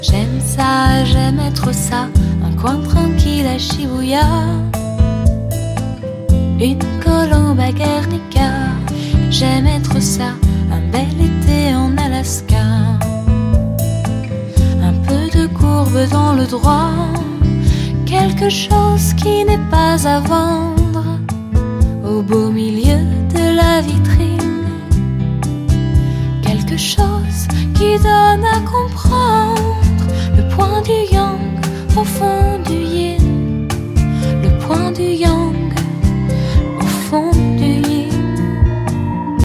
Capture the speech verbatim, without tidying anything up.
J'aime ça, j'aime être ça, un coin tranquille à Shibuya, une colombe à Guernica. J'aime être ça, un bel été en Alaska, un peu de courbe dans le droit, quelque chose qui n'est pas à vendre, au beau milieu de la vitrine, quelque chose qui donne à comprendre